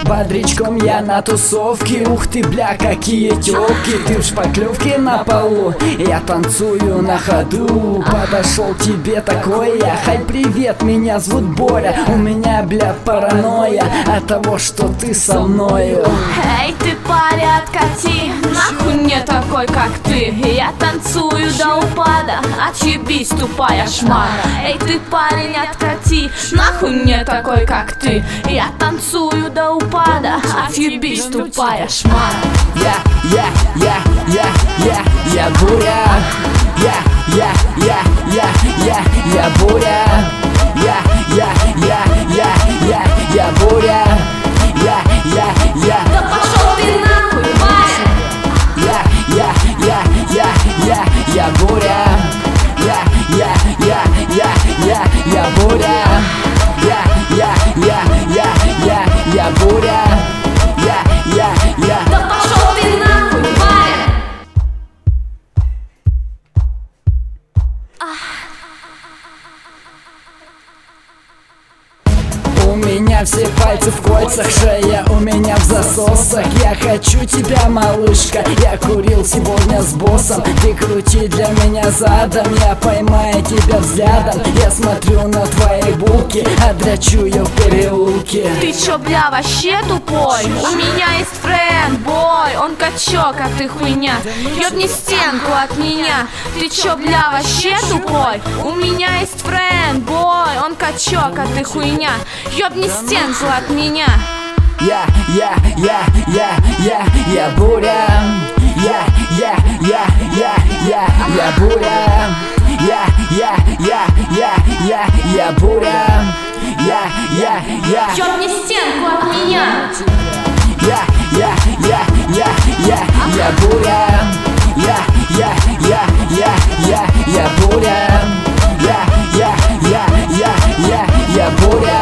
Бодрячком я на тусовке. Ух ты, бля, какие тёлки. Ты в шпаклёвке на полу, я танцую на ходу. Подошел тебе такой я: хай, привет, меня зовут Боря. У меня, бля, паранойя от того, что ты со мною. Эй, ты, паря, откати, нахуй не такой, как ты. Я танцую до упада, отъебись, тупая шмара. Эй, ты, парень, откати, нахуй не такой, как ты. Я танцую до упада, отъебись, тупая шмара. Я Буря. Я Буря. Я Буря. Да пошел ты нахуй, парень! Я Буря. Я Буря. Я Буря. Да пошел ты нахуй, парень! У меня все пальцы в кольцах, шея у меня в засосах. Я хочу тебя, малышка, я курил сегодня с боссом. Ты крути для меня задом, я поймаю тебя взглядом. Я смотрю на твои булки, а драчу я в переулке. Ты чё, бля, вообще тупой? У меня есть френд-бой, он качок, а ты хуйня. Ёбни стенку от меня. Ты чё, бля, вообще тупой? У меня есть френд-бой, он качок, а ты хуйня. Ёбни стенку от меня. Я Буря. Я Буря. Я Буря. Ёбни стенку от меня. Я Буря. Я Буря. Я Буря.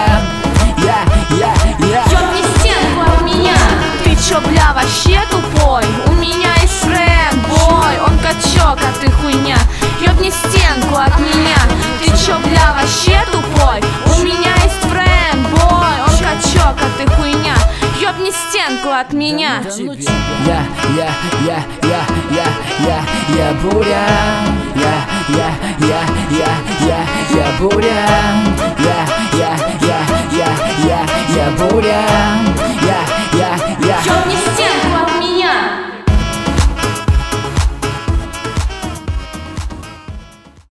Ёбни стенку от меня. Ты чё, бля, вообще тупой? У меня есть френд-бой, он качок, а ты хуйня. Ёбни стенку от меня. Ты чё, бля, вообще тупой? У меня есть френд-бой, он качок, а ты хуйня. Ёбни стенку от меня. Я Буря. Я Буря. Я Буря.